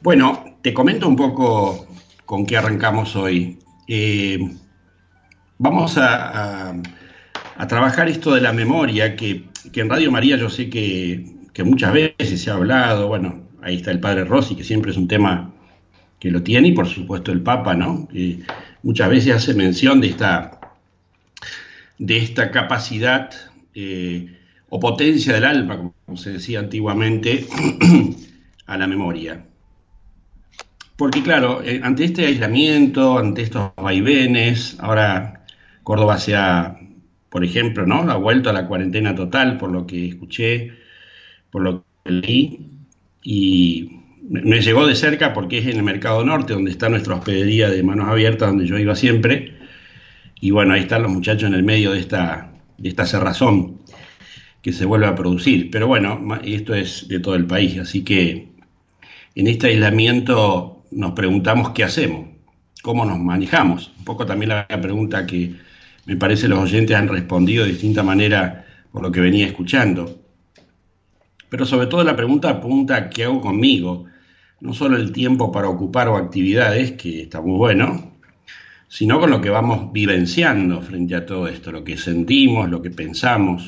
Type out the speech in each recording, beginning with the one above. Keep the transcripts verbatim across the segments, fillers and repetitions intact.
Bueno, te comento un poco con qué arrancamos hoy. Eh, vamos a, a- a trabajar esto de la memoria, que, que en Radio María yo sé que, que muchas veces se ha hablado. Bueno, ahí está el padre Rossi, que siempre es un tema que lo tiene, y por supuesto el Papa, ¿no? Que muchas veces hace mención de esta, de esta capacidad eh, o potencia del alma, como se decía antiguamente, a la memoria. Porque claro, eh, ante este aislamiento, ante estos vaivenes, ahora Córdoba se ha, por ejemplo, ¿no? Ha vuelto a la cuarentena total, por lo que escuché, por lo que leí, y me me llegó de cerca porque es en el Mercado Norte, donde está nuestra hospedería de manos abiertas, donde yo iba siempre, y bueno, ahí están los muchachos en el medio de esta, de esta cerrazón que se vuelve a producir. Pero bueno, ma- esto es de todo el país, así que en este aislamiento nos preguntamos qué hacemos, cómo nos manejamos. Un poco también la pregunta que me parece los oyentes han respondido de distinta manera por lo que venía escuchando. Pero sobre todo la pregunta apunta a qué hago conmigo, no solo el tiempo para ocupar o actividades, que está muy bueno, sino con lo que vamos vivenciando frente a todo esto, lo que sentimos, lo que pensamos.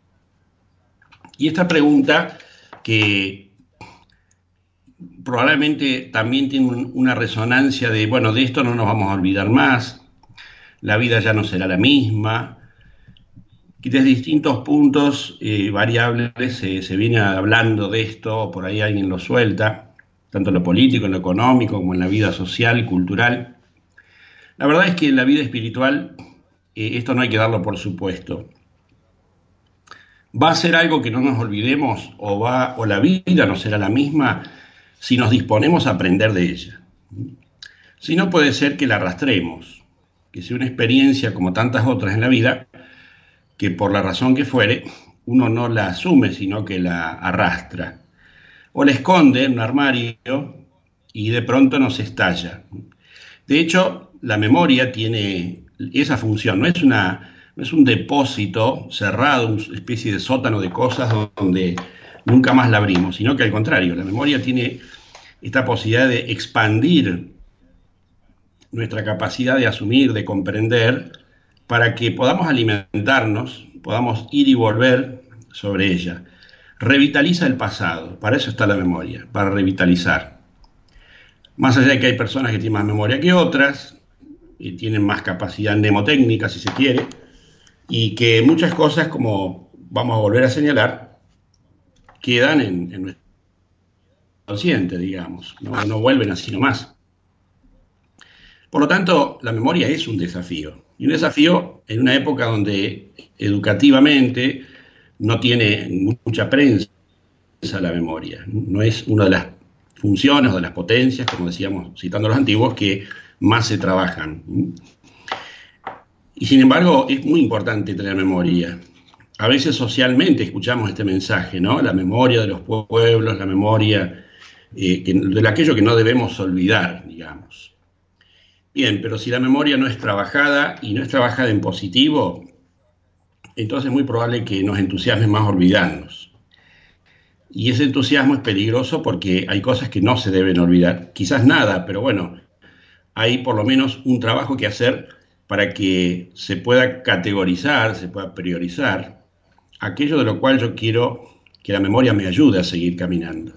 Y esta pregunta que probablemente también tiene un- una resonancia de, bueno, de esto no nos vamos a olvidar más, la vida ya no será la misma, y desde distintos puntos eh, variables se, se viene hablando de esto, por ahí alguien lo suelta, tanto en lo político, en lo económico, como en la vida social y cultural. La verdad es que en la vida espiritual eh, esto no hay que darlo por supuesto. Va a ser algo que no nos olvidemos, o, va, o la vida no será la misma si nos disponemos a aprender de ella. Si no, puede ser que la arrastremos, que sea una experiencia como tantas otras en la vida, que por la razón que fuere, uno no la asume, sino que la arrastra, o la esconde en un armario y de pronto nos estalla. De hecho, la memoria tiene esa función, no es, una, no es un depósito cerrado, una especie de sótano de cosas donde nunca más la abrimos, sino que al contrario, la memoria tiene esta posibilidad de expandir nuestra capacidad de asumir, de comprender, para que podamos alimentarnos, podamos ir y volver sobre ella. Revitaliza el pasado, para eso está la memoria, para revitalizar. Más allá de que hay personas que tienen más memoria que otras, y tienen más capacidad mnemotécnica, si se quiere, y que muchas cosas, como vamos a volver a señalar, quedan en, en nuestro consciente, digamos, no, no vuelven así nomás. Por lo tanto, la memoria es un desafío, y un desafío en una época donde educativamente no tiene mucha prensa la memoria, no es una de las funciones o de las potencias, como decíamos, citando a los antiguos, que más se trabajan. Y sin embargo, es muy importante tener memoria. A veces socialmente escuchamos este mensaje, ¿no? La memoria de los pueblos, la memoria eh, que, de aquello que no debemos olvidar, digamos. Bien, pero si la memoria no es trabajada y no es trabajada en positivo, entonces es muy probable que nos entusiasme más olvidarnos. Y ese entusiasmo es peligroso porque hay cosas que no se deben olvidar. Quizás nada, pero bueno, hay por lo menos un trabajo que hacer para que se pueda categorizar, se pueda priorizar aquello de lo cual yo quiero que la memoria me ayude a seguir caminando.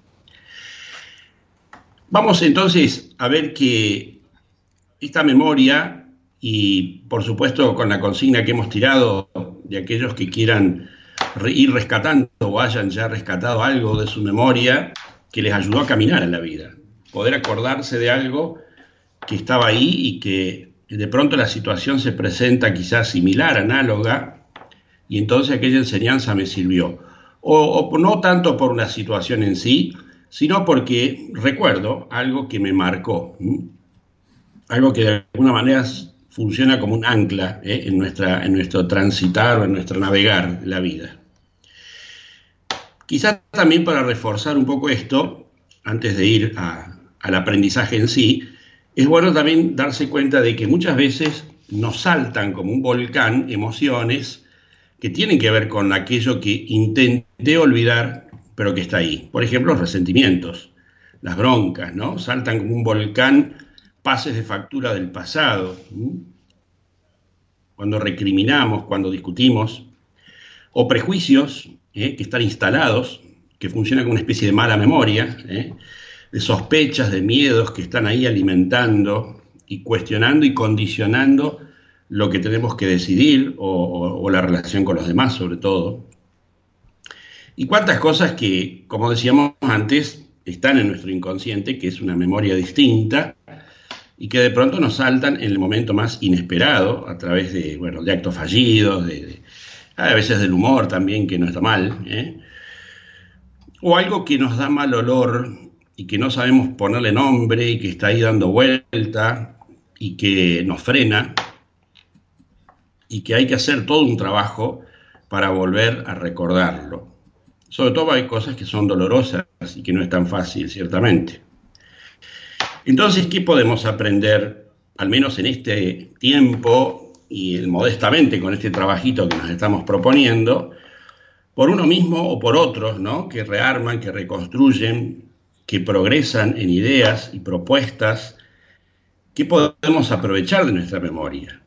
Vamos entonces a ver que esta memoria, y por supuesto con la consigna que hemos tirado de aquellos que quieran re- ir rescatando o hayan ya rescatado algo de su memoria que les ayudó a caminar en la vida, poder acordarse de algo que estaba ahí y que de pronto la situación se presenta quizás similar, análoga, y entonces aquella enseñanza me sirvió. O, o no tanto por una situación en sí, sino porque recuerdo algo que me marcó, ¿m? Algo que de alguna manera funciona como un ancla ¿eh? en, nuestra, en nuestro transitar o en nuestro navegar de la vida. Quizás también para reforzar un poco esto, antes de ir a, al aprendizaje en sí, es bueno también darse cuenta de que muchas veces nos saltan como un volcán emociones que tienen que ver con aquello que intenté olvidar, pero que está ahí. Por ejemplo, los resentimientos. las broncas, ¿no? Saltan como un volcán pases de factura del pasado, ¿m? Cuando recriminamos, cuando discutimos, o prejuicios ¿eh? que están instalados, que funcionan como una especie de mala memoria, ¿eh? de sospechas, de miedos que están ahí alimentando y cuestionando y condicionando lo que tenemos que decidir o, o, o la relación con los demás sobre todo. Y cuántas cosas que, como decíamos antes, están en nuestro inconsciente, que es una memoria distinta y que de pronto nos saltan en el momento más inesperado a través de, bueno, de actos fallidos, de, de, a veces del humor también, que no está mal, ¿eh? O algo que nos da mal olor y que no sabemos ponerle nombre y que está ahí dando vuelta y que nos frena y que hay que hacer todo un trabajo para volver a recordarlo. Sobre todo hay cosas que son dolorosas y que no es tan fácil, ciertamente. Entonces, ¿qué podemos aprender, al menos en este tiempo y modestamente con este trabajito que nos estamos proponiendo, por uno mismo o por otros, ¿no? Que rearman, que reconstruyen, que progresan en ideas y propuestas? ¿Qué podemos aprovechar de nuestra memoria?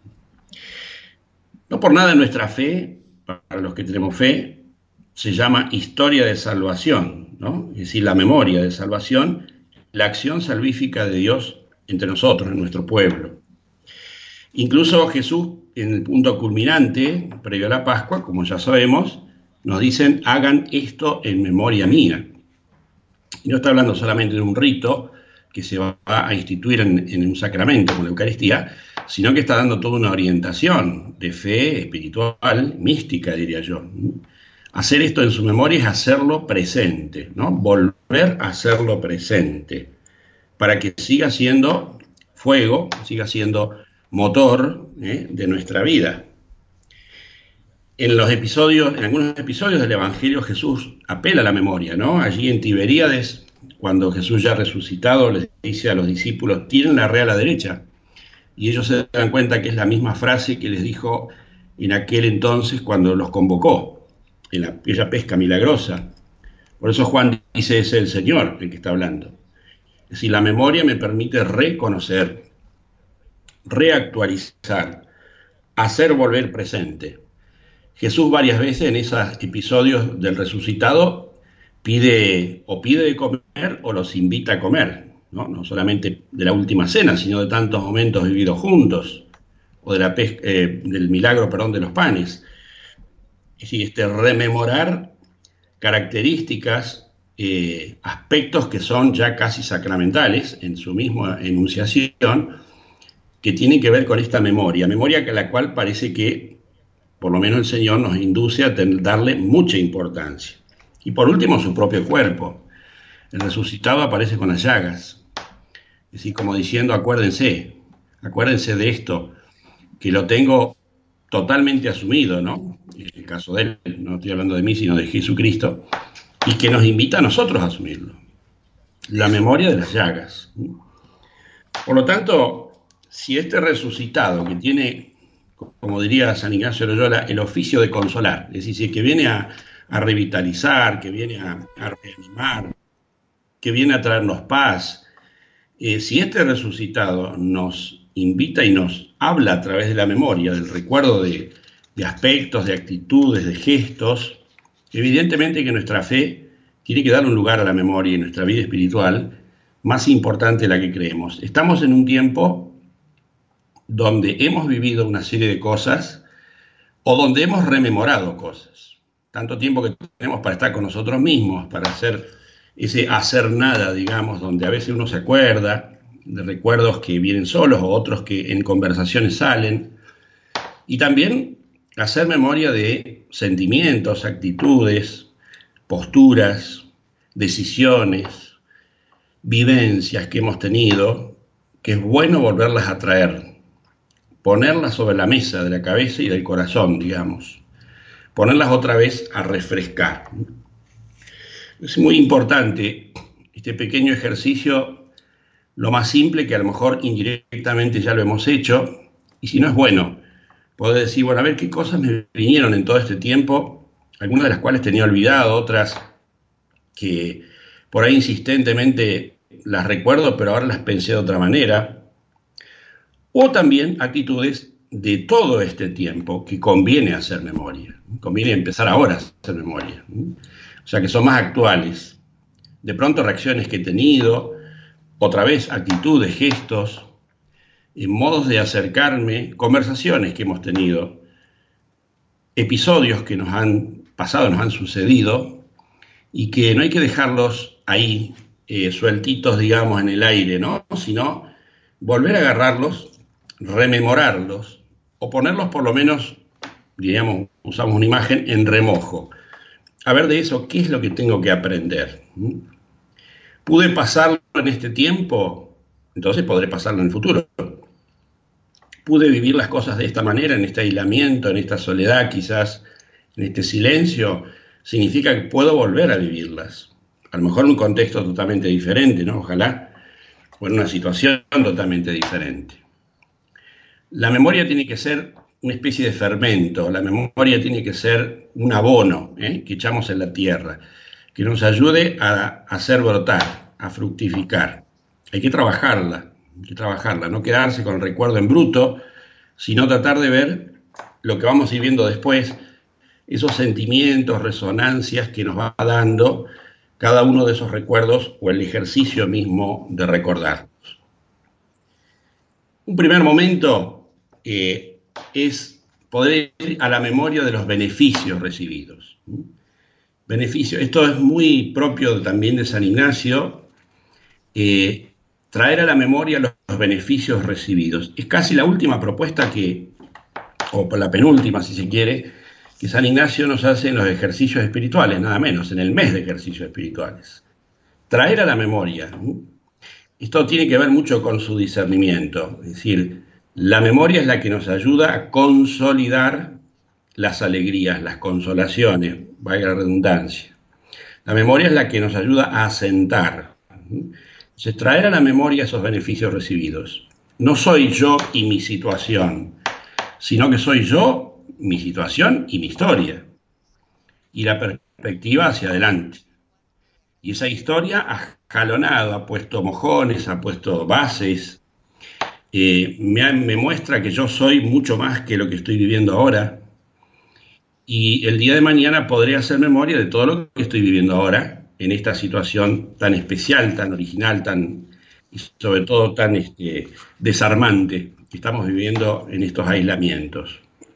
No por nada nuestra fe, para los que tenemos fe, se llama historia de salvación, ¿no? Es decir, la memoria de salvación, la acción salvífica de Dios entre nosotros, en nuestro pueblo. Incluso Jesús, en el punto culminante, previo a la Pascua, como ya sabemos, nos dicen, hagan esto en memoria mía. Y no está hablando solamente de un rito que se va a instituir en, en un sacramento como la Eucaristía, sino que está dando toda una orientación de fe espiritual, mística, diría yo. Hacer esto en su memoria es hacerlo presente, ¿no? Volver a hacerlo presente, para que siga siendo fuego, siga siendo motor ¿eh? de nuestra vida. En los episodios, en algunos episodios del Evangelio, Jesús apela a la memoria, ¿no? Allí en Tiberíades, cuando Jesús ya resucitado les dice a los discípulos, tiren la rea a la derecha, y ellos se dan cuenta que es la misma frase que les dijo en aquel entonces cuando los convocó, en la, aquella pesca milagrosa. Por eso Juan dice, es el Señor el que está hablando. Es decir, la memoria me permite reconocer, reactualizar, hacer volver presente. Jesús varias veces en esos episodios del resucitado pide o pide de comer o los invita a comer, ¿no? No solamente de la última cena, sino de tantos momentos vividos juntos, o de la pes- eh, del milagro, perdón, de los panes. Es decir, este rememorar características, eh, aspectos que son ya casi sacramentales en su misma enunciación, que tienen que ver con esta memoria, memoria que la cual parece que, por lo menos el Señor nos induce a tener, darle mucha importancia. Y por último, su propio cuerpo. El resucitado aparece con las llagas. Es decir, como diciendo, acuérdense, acuérdense de esto, que lo tengo totalmente asumido, ¿no? En el caso de él, no estoy hablando de mí, sino de Jesucristo, y que nos invita a nosotros a asumirlo. La memoria de las llagas. Por lo tanto, si este resucitado que tiene, como diría San Ignacio de Loyola, el oficio de consolar, es decir, que viene a, a revitalizar, que viene a, a reanimar, que viene a traernos paz, eh, si este resucitado nos invita y nos habla a través de la memoria, del recuerdo de, de aspectos, de actitudes, de gestos, evidentemente que nuestra fe tiene que dar un lugar a la memoria y nuestra vida espiritual más importante de la que creemos. Estamos en un tiempo donde hemos vivido una serie de cosas o donde hemos rememorado cosas. Tanto tiempo que tenemos para estar con nosotros mismos, para hacer ese hacer nada, digamos, donde a veces uno se acuerda de recuerdos que vienen solos o otros que en conversaciones salen. Y también hacer memoria de sentimientos, actitudes, posturas, decisiones, vivencias que hemos tenido, que es bueno volverlas a traer, ponerlas sobre la mesa de la cabeza y del corazón, digamos, ponerlas otra vez a refrescar. Es muy importante este pequeño ejercicio, lo más simple, que a lo mejor indirectamente ya lo hemos hecho, y si no es bueno, poder decir, bueno, a ver qué cosas me vinieron en todo este tiempo, algunas de las cuales tenía olvidado, otras que por ahí insistentemente las recuerdo, pero ahora las pensé de otra manera. O también actitudes de todo este tiempo que conviene hacer memoria. Conviene empezar ahora a hacer memoria. O sea, que son más actuales. De pronto reacciones que he tenido, otra vez actitudes, gestos, modos de acercarme, conversaciones que hemos tenido, episodios que nos han pasado, nos han sucedido, y que no hay que dejarlos ahí, eh, sueltitos, digamos, en el aire, ¿no? Sino volver a agarrarlos, rememorarlos, o ponerlos por lo menos, diríamos, usamos una imagen, en remojo. A ver de eso, ¿qué es lo que tengo que aprender? ¿Pude pasarlo en este tiempo? Entonces podré pasarlo en el futuro. ¿Pude vivir las cosas de esta manera, en este aislamiento, en esta soledad, quizás en este silencio? Significa que puedo volver a vivirlas. A lo mejor en un contexto totalmente diferente, ¿no? Ojalá, o en una situación totalmente diferente. La memoria tiene que ser una especie de fermento, la memoria tiene que ser un abono, ¿eh? que echamos en la tierra, que nos ayude a hacer brotar, a fructificar. Hay que trabajarla, hay que trabajarla, no quedarse con el recuerdo en bruto, sino tratar de ver lo que vamos a ir viendo después, esos sentimientos, resonancias que nos va dando cada uno de esos recuerdos o el ejercicio mismo de recordarlos. Un primer momento eh, es poder ir a la memoria de los beneficios recibidos. Beneficio, esto es muy propio también de San Ignacio, eh, traer a la memoria los, los beneficios recibidos. Es casi la última propuesta que, o la penúltima si se quiere, que San Ignacio nos hace en los ejercicios espirituales, nada menos, en el mes de ejercicios espirituales. Traer a la memoria. Esto tiene que ver mucho con su discernimiento, es decir, la memoria es la que nos ayuda a consolidar las alegrías, las consolaciones, valga la redundancia. La memoria es la que nos ayuda a asentar. Entonces, traer a la memoria esos beneficios recibidos. No soy yo y mi situación, sino que soy yo, mi situación y mi historia. Y la perspectiva hacia adelante. Y esa historia ha jalonado, ha puesto mojones, ha puesto bases, eh, me, me muestra que yo soy mucho más que lo que estoy viviendo ahora. Y el día de mañana podré hacer memoria de todo lo que estoy viviendo ahora, en esta situación tan especial, tan original, tan, y sobre todo tan este, desarmante que estamos viviendo en estos aislamientos.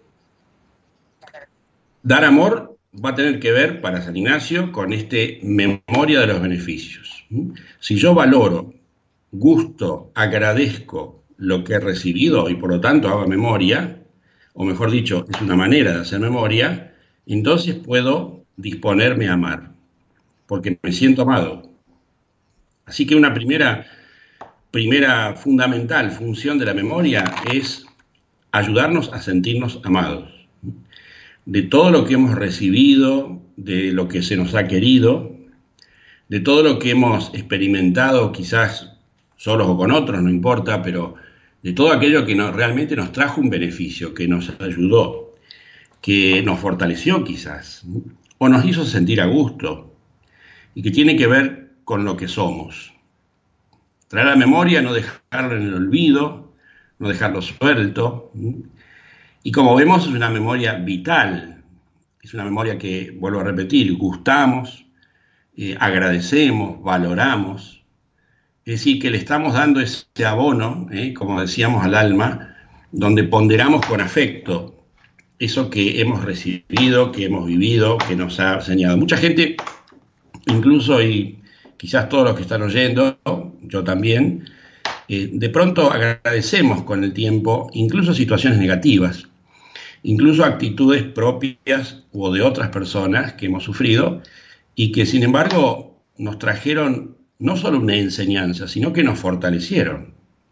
Dar amor va a tener que ver, para San Ignacio, con este memoria de los beneficios. Si yo valoro, gusto, agradezco lo que he recibido y por lo tanto hago memoria, o mejor dicho, es una manera de hacer memoria, entonces puedo disponerme a amar, porque me siento amado. Así que una primera, primera fundamental función de la memoria es ayudarnos a sentirnos amados. De todo lo que hemos recibido, de lo que se nos ha querido, de todo lo que hemos experimentado, quizás solos o con otros, no importa, pero de todo aquello que nos, realmente nos trajo un beneficio, que nos ayudó, que nos fortaleció quizás, o nos hizo sentir a gusto, y que tiene que ver con lo que somos. Traer a la memoria, no dejarlo en el olvido, no dejarlo suelto. Y como vemos, es una memoria vital, es una memoria que, vuelvo a repetir, gustamos, eh, agradecemos, valoramos. Es decir, que le estamos dando ese abono, eh, como decíamos, al alma, donde ponderamos con afecto eso que hemos recibido, que hemos vivido, que nos ha enseñado. Mucha gente, incluso, y quizás todos los que están oyendo, yo también, eh, de pronto agradecemos con el tiempo, incluso situaciones negativas, incluso actitudes propias o de otras personas que hemos sufrido y que, sin embargo, nos trajeron no solo una enseñanza, sino que nos fortalecieron.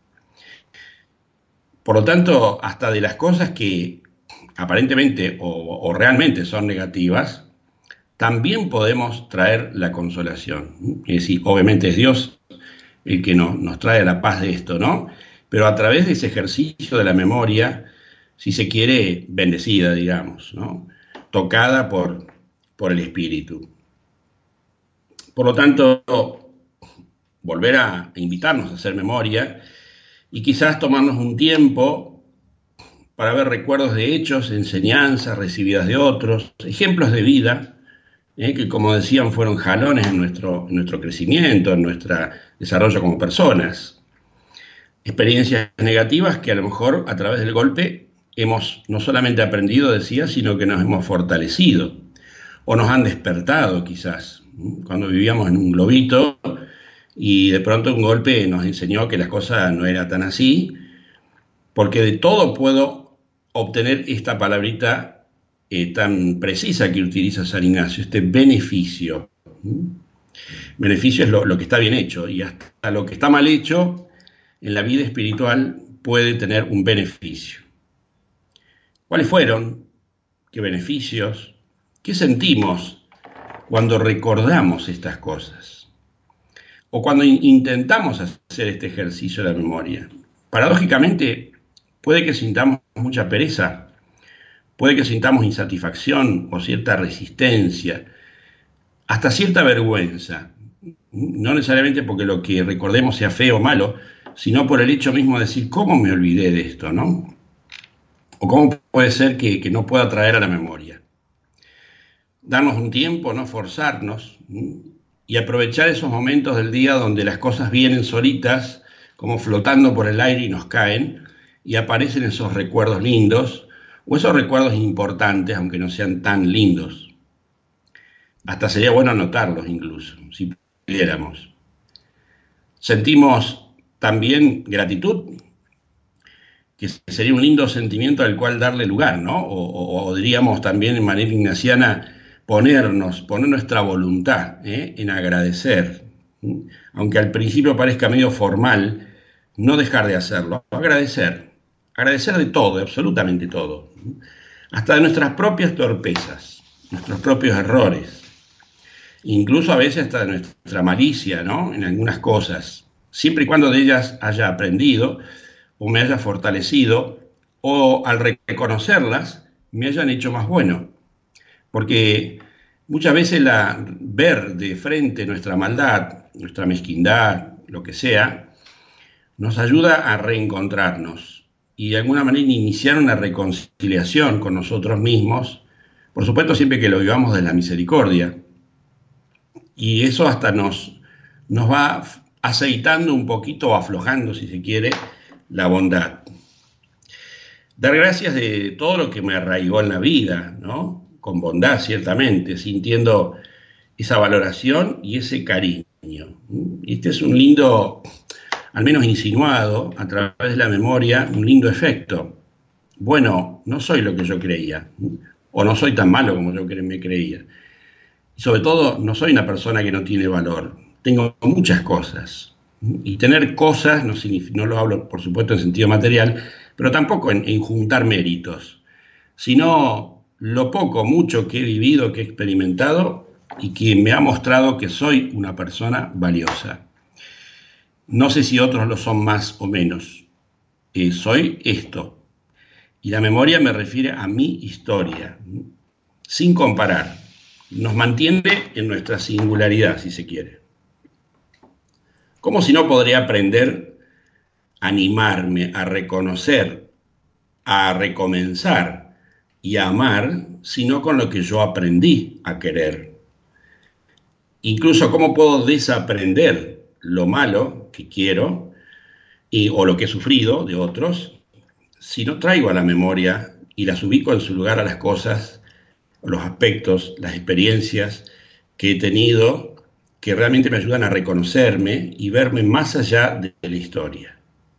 Por lo tanto, hasta de las cosas que aparentemente o, o realmente son negativas, también podemos traer la consolación. Es decir, obviamente es Dios el que nos, nos trae la paz de esto, ¿no? Pero a través de ese ejercicio de la memoria, si se quiere, bendecida, digamos, ¿no? Tocada por, por el Espíritu. Por lo tanto, volver a invitarnos a hacer memoria y quizás tomarnos un tiempo para ver recuerdos de hechos, enseñanzas recibidas de otros, ejemplos de vida, eh, que como decían fueron jalones en nuestro, en nuestro crecimiento, en nuestro desarrollo como personas. Experiencias negativas que a lo mejor a través del golpe hemos no solamente aprendido, decía, sino que nos hemos fortalecido o nos han despertado quizás. Cuando vivíamos en un globito y de pronto un golpe nos enseñó que las cosas no eran tan así, porque de todo puedo obtener esta palabrita eh, tan precisa que utiliza San Ignacio, este beneficio. ¿Mm? Beneficio es lo, lo que está bien hecho, y hasta lo que está mal hecho en la vida espiritual puede tener un beneficio. ¿Cuáles fueron? ¿Qué beneficios? ¿Qué sentimos cuando recordamos estas cosas? O cuando in- intentamos hacer este ejercicio de la memoria. Paradójicamente, puede que sintamos mucha pereza, puede que sintamos insatisfacción o cierta resistencia, hasta cierta vergüenza. No necesariamente porque lo que recordemos sea feo o malo, sino por el hecho mismo de decir, ¿cómo me olvidé de esto, no? O cómo puede ser que, que no pueda traer a la memoria. Darnos un tiempo, no forzarnos, ¿m? Y aprovechar esos momentos del día donde las cosas vienen solitas, como flotando por el aire y nos caen, y aparecen esos recuerdos lindos, o esos recuerdos importantes, aunque no sean tan lindos. Hasta sería bueno anotarlos incluso, si pudiéramos. Sentimos también gratitud, que sería un lindo sentimiento al cual darle lugar, ¿no? O, o, o diríamos también en manera ignaciana, ponernos, poner nuestra voluntad ¿eh? en agradecer. Aunque al principio parezca medio formal, no dejar de hacerlo, agradecer. Agradecer de todo, de absolutamente todo. Hasta de nuestras propias torpezas, nuestros propios errores. Incluso a veces hasta de nuestra malicia, ¿no? En algunas cosas. Siempre y cuando de ellas haya aprendido o me haya fortalecido, o al reconocerlas me hayan hecho más bueno. Porque muchas veces la, ver de frente nuestra maldad, nuestra mezquindad, lo que sea, nos ayuda a reencontrarnos y de alguna manera iniciar una reconciliación con nosotros mismos, por supuesto siempre que lo vivamos de la misericordia. Y eso hasta nos, nos va aceitando un poquito o aflojando, si se quiere, la bondad. Dar gracias de todo lo que me arraigó en la vida, ¿no? Con bondad, ciertamente, sintiendo esa valoración y ese cariño. Este es un lindo, al menos insinuado, a través de la memoria, un lindo efecto. Bueno, no soy lo que yo creía, o no soy tan malo como yo me creía. Y sobre todo, no soy una persona que no tiene valor. Tengo muchas cosas. Y tener cosas, no, significa, no lo hablo por supuesto en sentido material, pero tampoco en, en juntar méritos, sino lo poco, mucho que he vivido, que he experimentado y que me ha mostrado que soy una persona valiosa. No sé si otros lo son más o menos. Eh, soy esto. Y la memoria me refiere a mi historia, sin comparar. Nos mantiene en nuestra singularidad, si se quiere. ¿Cómo si no podría aprender a animarme, a reconocer, a recomenzar y a amar, sino con lo que yo aprendí a querer? Incluso, ¿cómo puedo desaprender lo malo que quiero y, o lo que he sufrido de otros, si no traigo a la memoria y las ubico en su lugar a las cosas, los aspectos, las experiencias que he tenido, que realmente me ayudan a reconocerme y verme más allá de la historia?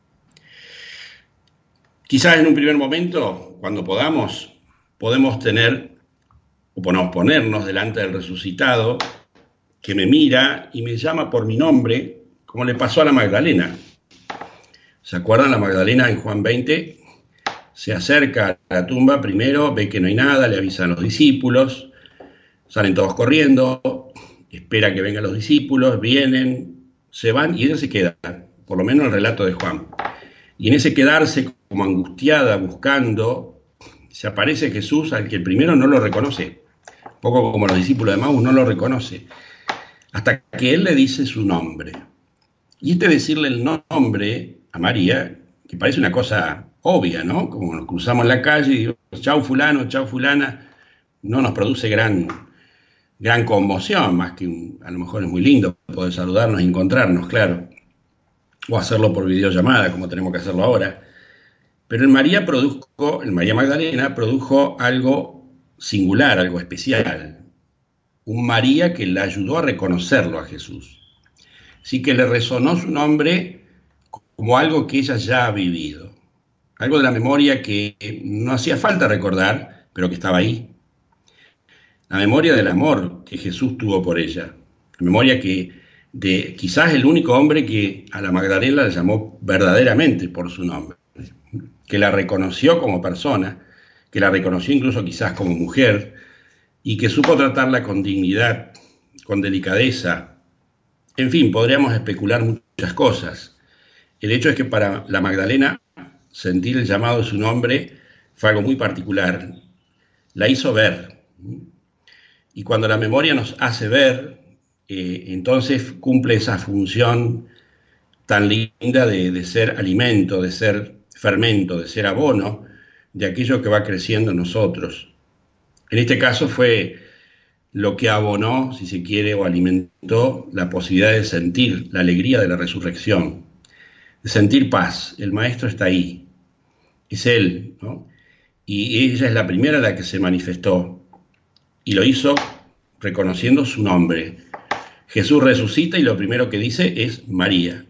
Quizás en un primer momento, cuando podamos, podemos tener o podemos ponernos delante del resucitado que me mira y me llama por mi nombre, como le pasó a la Magdalena. ¿Se acuerdan? La Magdalena en Juan veinte se acerca a la tumba primero, ve que no hay nada, le avisan a los discípulos, salen todos corriendo, espera que vengan los discípulos, vienen, se van y ella se queda, por lo menos el relato de Juan. Y en ese quedarse como angustiada, buscando, se aparece Jesús al que el primero no lo reconoce, un poco como los discípulos de Maús no lo reconoce, hasta que él le dice su nombre. Y este decirle el nombre a María, que parece una cosa obvia, ¿no? Como nos cruzamos en la calle y digo, chau fulano, chau fulana, no nos produce gran, gran conmoción, más que un, a lo mejor es muy lindo poder saludarnos y encontrarnos, claro, o hacerlo por videollamada, como tenemos que hacerlo ahora. Pero en María produjo, en María Magdalena produjo algo singular, algo especial, un María que la ayudó a reconocerlo a Jesús. Así que le resonó su nombre como algo que ella ya ha vivido, algo de la memoria que no hacía falta recordar, pero que estaba ahí. La memoria del amor que Jesús tuvo por ella, la memoria que de quizás el único hombre que a la Magdalena la llamó verdaderamente por su nombre, que la reconoció como persona, que la reconoció incluso quizás como mujer, y que supo tratarla con dignidad, con delicadeza. En fin, podríamos especular muchas cosas. El hecho es que para la Magdalena sentir el llamado de su nombre fue algo muy particular. La hizo ver. Y cuando la memoria nos hace ver, eh, entonces cumple esa función tan linda de, de ser alimento, de ser fermento, de ser abono de aquello que va creciendo en nosotros. En este caso fue lo que abonó, si se quiere, o alimentó la posibilidad de sentir la alegría de la resurrección, de sentir paz. El Maestro está ahí, es Él, ¿no? Y ella es la primera la que se manifestó, y lo hizo reconociendo su nombre. Jesús resucita y lo primero que dice es María.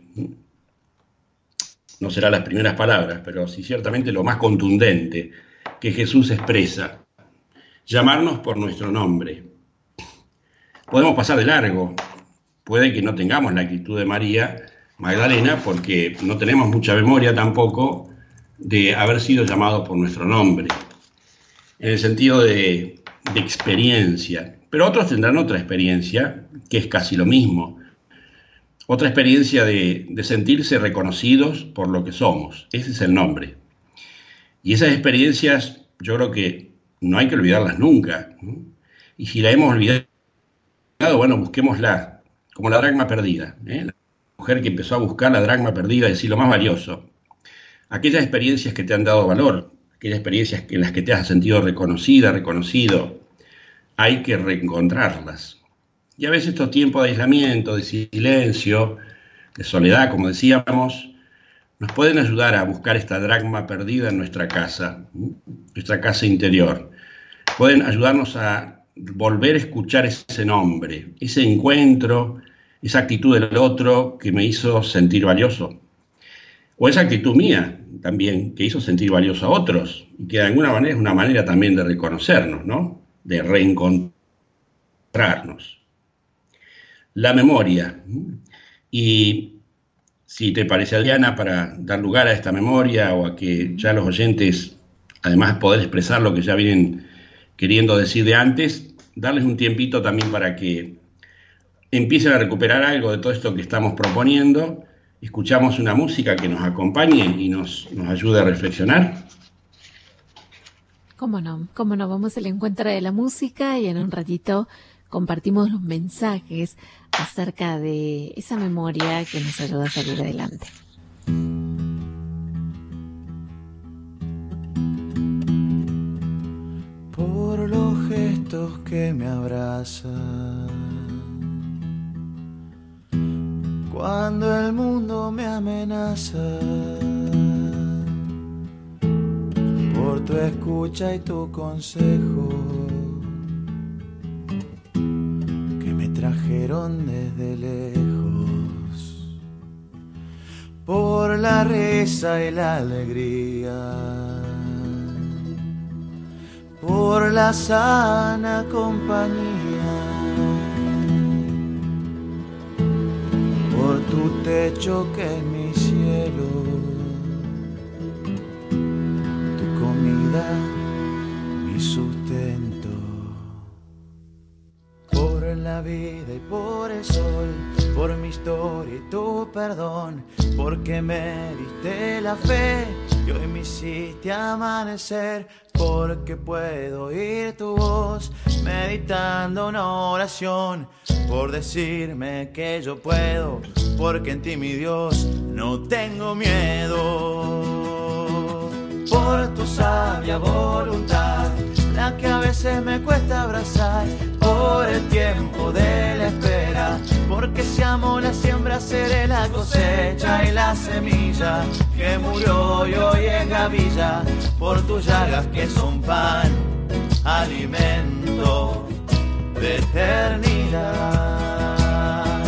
No serán las primeras palabras, pero sí ciertamente lo más contundente que Jesús expresa. Llamarnos por nuestro nombre. Podemos pasar de largo. Puede que no tengamos la actitud de María Magdalena porque no tenemos mucha memoria tampoco de haber sido llamados por nuestro nombre, en el sentido de, de experiencia. Pero otros tendrán otra experiencia, que es casi lo mismo. Otra experiencia de, de sentirse reconocidos por lo que somos. Ese es el nombre. Y esas experiencias yo creo que no hay que olvidarlas nunca, ¿no? Y si la hemos olvidado, bueno, busquémosla, como la dracma perdida, ¿eh? La mujer que empezó a buscar la dracma perdida, es decir, lo más valioso. Aquellas experiencias que te han dado valor, aquellas experiencias en las que te has sentido reconocida, reconocido, hay que reencontrarlas. Y a veces estos tiempos de aislamiento, de silencio, de soledad, como decíamos, nos pueden ayudar a buscar esta dracma perdida en nuestra casa, nuestra casa interior. Pueden ayudarnos a volver a escuchar ese nombre, ese encuentro, esa actitud del otro que me hizo sentir valioso. O esa actitud mía también, que hizo sentir valioso a otros, y que de alguna manera es una manera también de reconocernos, ¿no? De reencontrarnos. La memoria. Y si te parece, Adriana, para dar lugar a esta memoria o a que ya los oyentes, además poder expresar lo que ya vienen queriendo decir de antes, darles un tiempito también para que empiecen a recuperar algo de todo esto que estamos proponiendo. Escuchamos una música que nos acompañe y nos, nos ayude a reflexionar. Cómo no, cómo no, vamos al encuentro de la música y en un ratito compartimos los mensajes acerca de esa memoria que nos ayuda a salir adelante. Por los gestos que me abrazan, cuando el mundo me amenaza, por tu escucha y tu consejo que me trajeron desde lejos, por la risa y la alegría, por la sana compañía, por tu techo que es mi cielo, tu comida, mi sustento, por la vida y por el sol, por mi historia y tu perdón, porque me diste la fe y hoy me hiciste amanecer, porque puedo oír tu voz meditando una oración, por decirme que yo puedo porque en ti, mi Dios, no tengo miedo. Por tu sabia voluntad, la que a veces me cuesta abrazar, por el tiempo de la espera, porque si amo la siembra seré la cosecha y la semilla que murió y hoy es gavilla, por tus llagas que son pan, alimento de eternidad.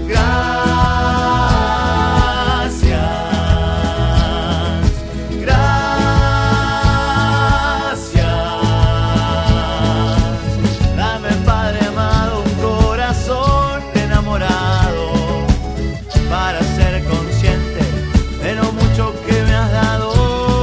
Gracias, gracias. Dame, Padre amado, un corazón enamorado para ser consciente de lo mucho que me has dado.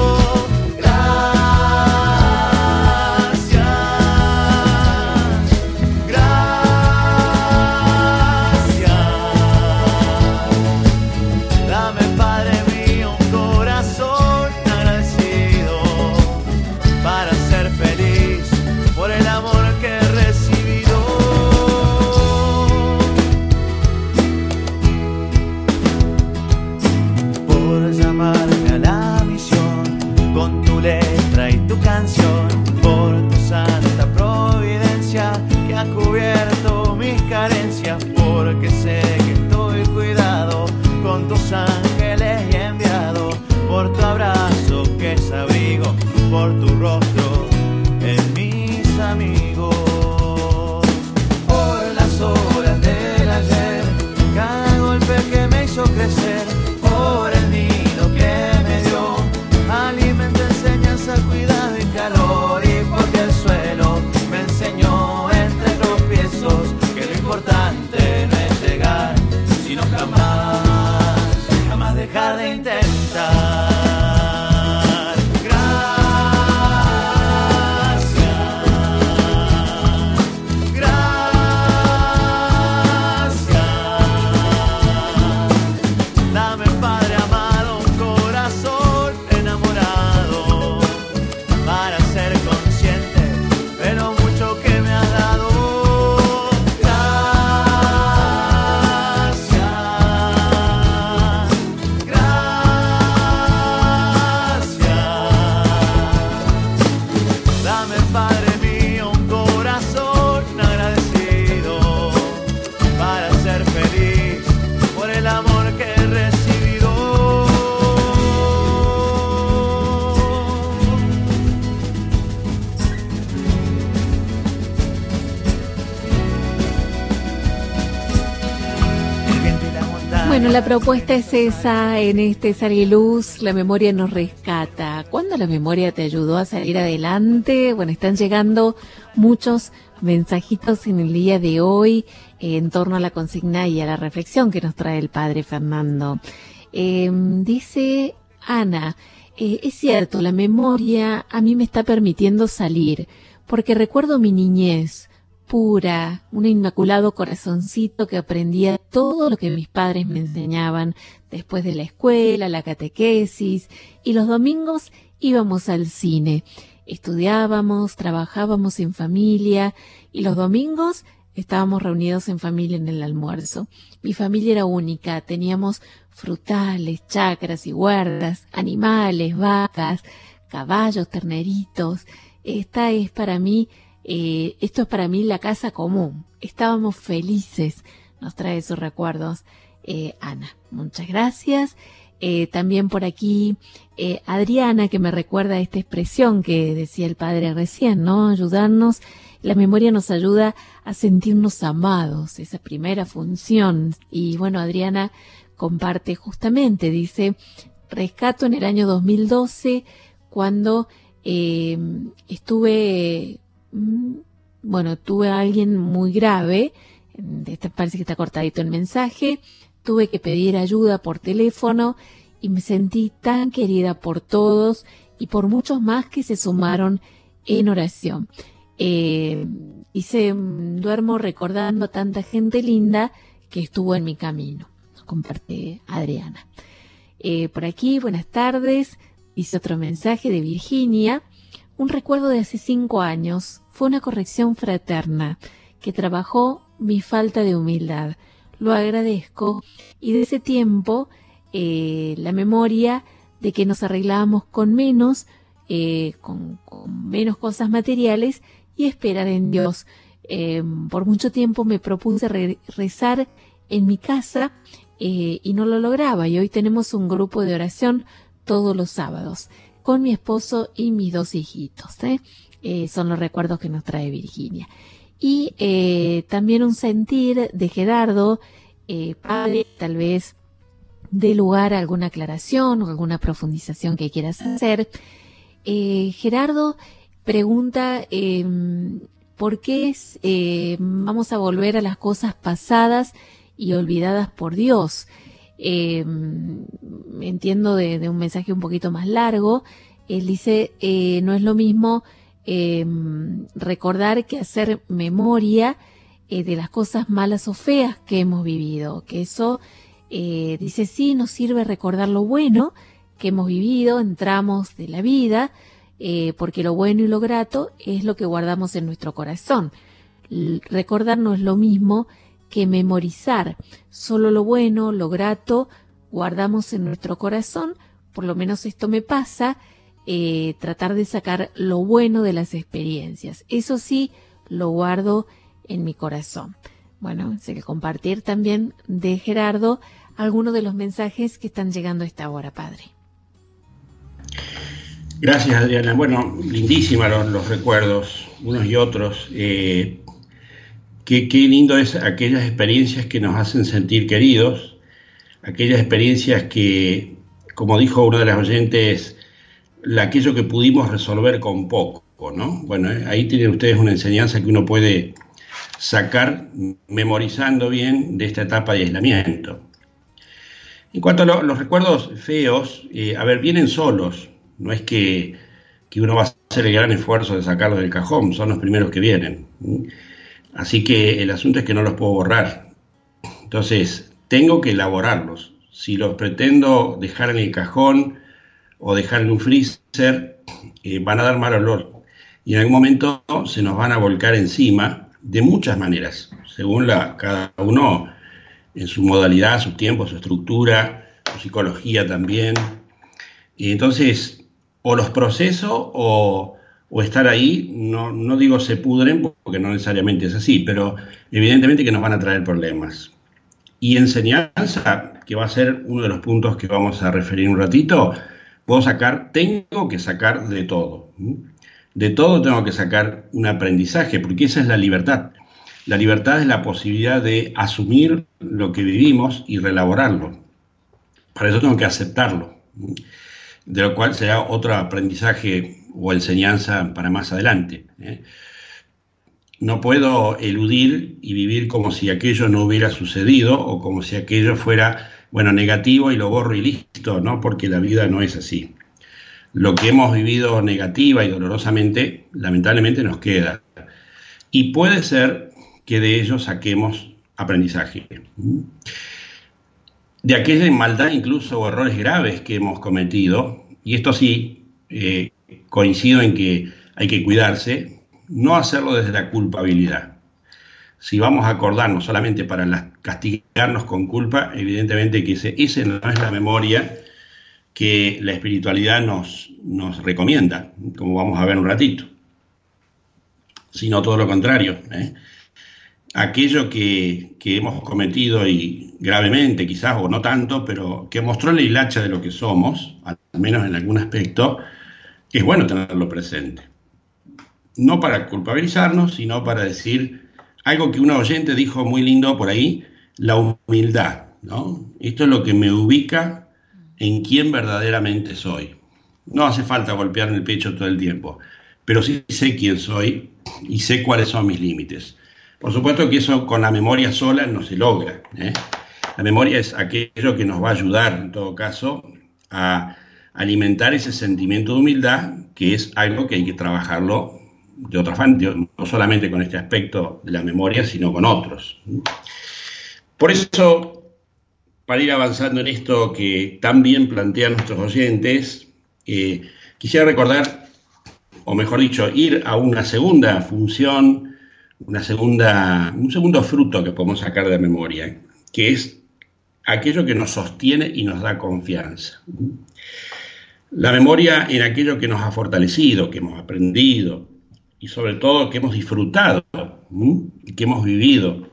Por tu santa providencia que ha cubierto mis carencias, porque sé que estoy cuidado con tus ángeles y enviado, por tu abrazo que es abrigo, por tu rostro en mis amigos, por las horas del ayer, cada golpe que me hizo crecer, por el nido que me dio alimento, enseñanza, cuidado y calor, y porque el suelo me enseñó entre tropiezos que lo importante no es llegar, sino jamás, jamás dejar de intentar. Bueno, la propuesta es esa, en este Sal y Luz, la memoria nos rescata. ¿Cuándo la memoria te ayudó a salir adelante? Bueno, están llegando muchos mensajitos en el día de hoy eh, en torno a la consigna y a la reflexión que nos trae el padre Fernando. Eh, dice Ana, eh, es cierto, la memoria a mí me está permitiendo salir, porque recuerdo mi niñez pura, un inmaculado corazoncito que aprendía todo lo que mis padres me enseñaban después de la escuela, la catequesis, y los domingos íbamos al cine. Estudiábamos, trabajábamos en familia, y los domingos estábamos reunidos en familia en el almuerzo. Mi familia era única, teníamos frutales, chacras y huertas, animales, vacas, caballos, terneritos. Esta es para mí Eh, esto es para mí la casa común. Estábamos felices. Nos trae sus recuerdos eh, Ana. Muchas gracias. Eh, también por aquí eh, Adriana, que me recuerda esta expresión que decía el padre recién, ¿no? Ayudarnos. La memoria nos ayuda a sentirnos amados, esa primera función. Y bueno, Adriana comparte justamente, dice, rescato en el año dos mil doce cuando eh, estuve... Bueno, tuve a alguien muy grave, este parece que está cortadito el mensaje, tuve que pedir ayuda por teléfono y me sentí tan querida por todos y por muchos más que se sumaron en oración. Eh, hice, duermo recordando a tanta gente linda que estuvo en mi camino, comparte Adriana. Eh, por aquí, buenas tardes, hice otro mensaje de Virginia. Un recuerdo de hace cinco años fue una corrección fraterna que trabajó mi falta de humildad. lo agradezco. Y de ese tiempo, eh, la memoria de que nos arreglábamos con menos, eh, con, con menos cosas materiales y esperar en Dios. Eh, por mucho tiempo me propuse re rezar en mi casa eh, y no lo lograba, y hoy tenemos un grupo de oración todos los sábados con mi esposo y mis dos hijitos. ¿eh? Eh, son los recuerdos que nos trae Virginia. Y eh, también un sentir de Gerardo, eh, padre, tal vez dé lugar a alguna aclaración o alguna profundización que quieras hacer. Eh, Gerardo pregunta eh, por qué es, eh, vamos a volver a las cosas pasadas y olvidadas por Dios. Eh, entiendo de, de un mensaje un poquito más largo. Él dice, eh, no es lo mismo eh, recordar que hacer memoria eh, de las cosas malas o feas que hemos vivido, que eso, eh, dice, sí, nos sirve recordar lo bueno que hemos vivido en tramos de la vida, eh, porque lo bueno y lo grato es lo que guardamos en nuestro corazón. L- recordar no es lo mismo que memorizar. Solo lo bueno, lo grato, guardamos en nuestro corazón. Por lo menos esto me pasa, eh, tratar de sacar lo bueno de las experiencias. Eso sí, lo guardo en mi corazón. Bueno, es el compartir también de Gerardo algunos de los mensajes que están llegando a esta hora, Padre. Gracias, Adriana. Bueno, lindísimas los, los recuerdos, unos y otros. Eh, qué, qué lindo es aquellas experiencias que nos hacen sentir queridos, aquellas experiencias que, como dijo uno de los oyentes, la, aquello que pudimos resolver con poco, ¿no? Bueno, eh, ahí tienen ustedes una enseñanza que uno puede sacar memorizando bien de esta etapa de aislamiento. En cuanto a lo, los recuerdos feos, eh, a ver, vienen solos. No es que, que uno va a hacer el gran esfuerzo de sacarlos del cajón, son los primeros que vienen. Así que el asunto es que no los puedo borrar. Entonces, tengo que elaborarlos. Si los pretendo dejar en el cajón o dejar en un freezer, eh, van a dar mal olor. Y en algún momento se nos van a volcar encima de muchas maneras, según la, cada uno en su modalidad, su tiempo, su estructura, su psicología también. Y entonces, o los proceso o, o estar ahí, no, no digo se pudren, porque no necesariamente es así, pero evidentemente que nos van a traer problemas. Y enseñanza, que va a ser uno de los puntos que vamos a referir un ratito, puedo sacar, tengo que sacar de todo. De todo tengo que sacar un aprendizaje, porque esa es la libertad. La libertad es la posibilidad de asumir lo que vivimos y reelaborarlo. Para eso tengo que aceptarlo, de lo cual será otro aprendizaje o enseñanza para más adelante. ¿eh? No puedo eludir y vivir como si aquello no hubiera sucedido o como si aquello fuera, bueno, negativo y lo borro y listo, ¿no? Porque la vida no es así. Lo que hemos vivido negativa y dolorosamente, lamentablemente nos queda. Y puede ser que de ello saquemos aprendizaje. De aquella maldad incluso o errores graves que hemos cometido, y esto sí, eh, coincido en que hay que cuidarse, no hacerlo desde la culpabilidad. Si vamos a acordarnos solamente para las, castigarnos con culpa, evidentemente que ese, ese no es la memoria que la espiritualidad nos, nos recomienda, como vamos a ver un ratito, sino todo lo contrario. ¿eh? Aquello que, que hemos cometido y gravemente quizás, o no tanto, pero que mostró la hilacha de lo que somos, al menos en algún aspecto, es bueno tenerlo presente. No para culpabilizarnos, sino para decir algo que un oyente dijo muy lindo por ahí, la humildad, ¿no? Esto es lo que me ubica en quién verdaderamente soy. No hace falta golpearme el pecho todo el tiempo, pero sí sé quién soy y sé cuáles son mis límites. Por supuesto que eso con la memoria sola no se logra. ¿eh? La memoria es aquello que nos va a ayudar, en todo caso, a alimentar ese sentimiento de humildad, que es algo que hay que trabajarlo de otra forma, no solamente con este aspecto de la memoria, sino con otros. Por eso, para ir avanzando en esto que tan bien plantean nuestros oyentes, eh, quisiera recordar, o mejor dicho, ir a una segunda función, una segunda, un segundo fruto que podemos sacar de la memoria, que es aquello que nos sostiene y nos da confianza. La memoria en aquello que nos ha fortalecido, que hemos aprendido y sobre todo que hemos disfrutado y que hemos vivido,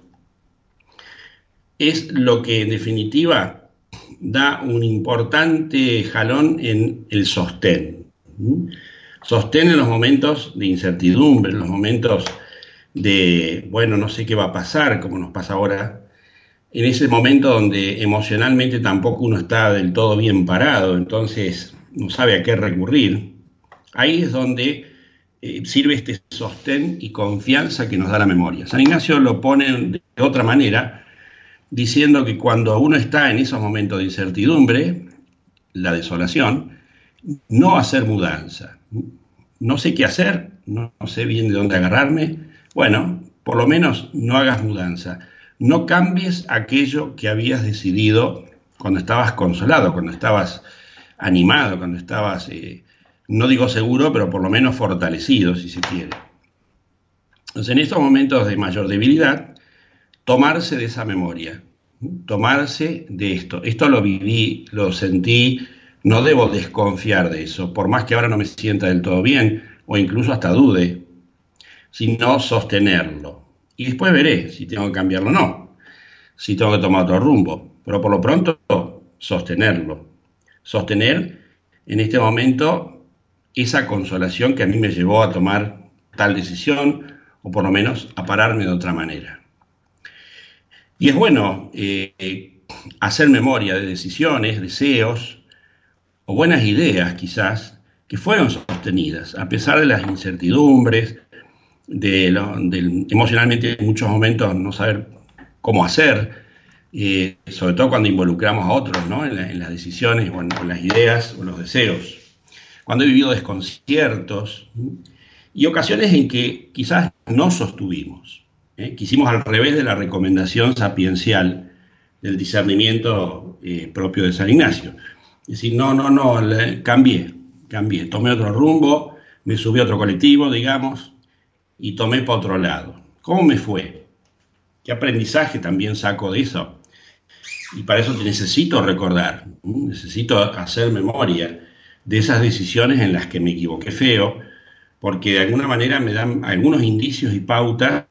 es lo que en definitiva da un importante jalón en el sostén. Sostén en los momentos de incertidumbre, en los momentos de, bueno, no sé qué va a pasar, como nos pasa ahora, en ese momento donde emocionalmente tampoco uno está del todo bien parado, entonces no sabe a qué recurrir. Ahí es donde eh, sirve este sostén y confianza que nos da la memoria. San Ignacio lo pone de otra manera, diciendo que cuando uno está en esos momentos de incertidumbre, la desolación, no hacer mudanza. No sé qué hacer, no, no sé bien de dónde agarrarme. Bueno, por lo menos no hagas mudanza. No cambies aquello que habías decidido cuando estabas consolado, cuando estabas animado, cuando estabas, eh, no digo seguro, pero por lo menos fortalecido, si se quiere. Entonces, en estos momentos de mayor debilidad, tomarse de esa memoria, tomarse de esto. Esto lo viví, lo sentí, no debo desconfiar de eso, por más que ahora no me sienta del todo bien, o incluso hasta dude, sino sostenerlo. Y después veré si tengo que cambiarlo o no, si tengo que tomar otro rumbo, pero por lo pronto sostenerlo. Sostener en este momento esa consolación que a mí me llevó a tomar tal decisión, o por lo menos a pararme de otra manera. Y es bueno eh, hacer memoria de decisiones, deseos o buenas ideas quizás que fueron sostenidas a pesar de las incertidumbres, de, lo, de emocionalmente en muchos momentos no saber cómo hacer, eh, sobre todo cuando involucramos a otros, ¿no? en, la, en las decisiones, o en, o en las ideas o los deseos. Cuando he vivido desconciertos y ocasiones en que quizás no sostuvimos. ¿eh? Que hicimos al revés de la recomendación sapiencial del discernimiento eh, propio de San Ignacio. Es decir, no, no, no, le, cambié, cambié, tomé otro rumbo, me subí a otro colectivo, digamos, y tomé para otro lado. ¿Cómo me fue? ¿Qué aprendizaje también saco de eso? Y para eso necesito recordar, necesito hacer memoria de esas decisiones en las que me equivoqué feo, porque de alguna manera me dan algunos indicios y pautas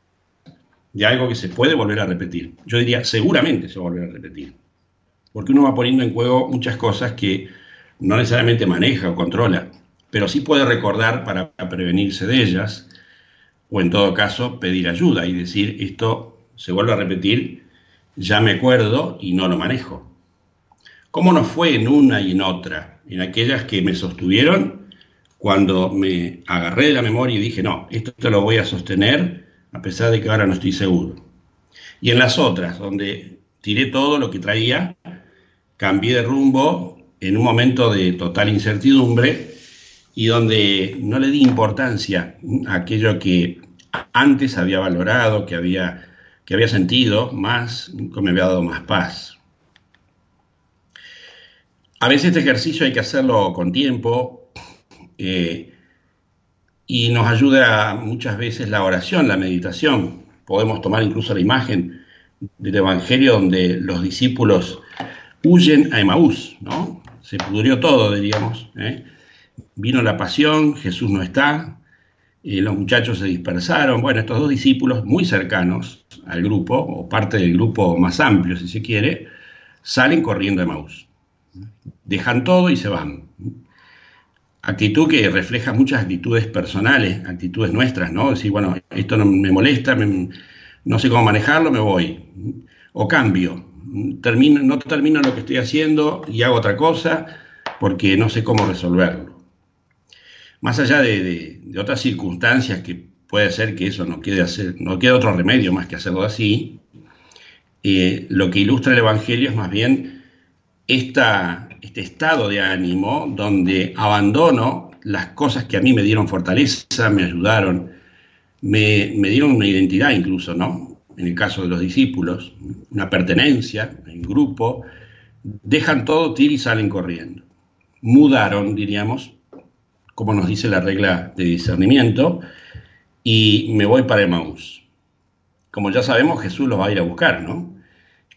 de algo que se puede volver a repetir. Yo diría, seguramente se va a volver a repetir. Porque uno va poniendo en juego muchas cosas que no necesariamente maneja o controla, pero sí puede recordar para prevenirse de ellas, o en todo caso pedir ayuda y decir, esto se vuelve a repetir, ya me acuerdo y no lo manejo. ¿Cómo nos fue en una y en otra? En aquellas que me sostuvieron, cuando me agarré de la memoria y dije, no, esto te lo voy a sostener, a pesar de que ahora no estoy seguro. Y en las otras, donde tiré todo lo que traía, cambié de rumbo en un momento de total incertidumbre y donde no le di importancia a aquello que antes había valorado, que había, que había sentido más, que me había dado más paz. A veces este ejercicio hay que hacerlo con tiempo eh, y nos ayuda muchas veces la oración, la meditación. Podemos tomar incluso la imagen del Evangelio donde los discípulos huyen a Emaús, ¿no? Se pudrió todo, diríamos, ¿eh? Vino la pasión, Jesús no está, eh, los muchachos se dispersaron. Bueno, estos dos discípulos muy cercanos al grupo, o parte del grupo más amplio, si se quiere, salen corriendo a Emaús. Dejan todo y se van. Actitud que refleja muchas actitudes personales, actitudes nuestras, ¿no? Decir, bueno, esto no me molesta, me, no sé cómo manejarlo, me voy. O cambio. Termino, no termino lo que estoy haciendo y hago otra cosa porque no sé cómo resolverlo. Más allá de, de, de otras circunstancias que puede ser que eso no quede, hacer, no quede otro remedio más que hacerlo así, eh, lo que ilustra el Evangelio es más bien esta, este estado de ánimo donde abandono las cosas que a mí me dieron fortaleza, me ayudaron, me, me dieron una identidad incluso, ¿no? En el caso de los discípulos, una pertenencia en grupo, dejan todo, tiran y salen corriendo. Mudaron, diríamos, como nos dice la regla de discernimiento, y me voy para Emaús. Como ya sabemos, Jesús los va a ir a buscar, ¿no?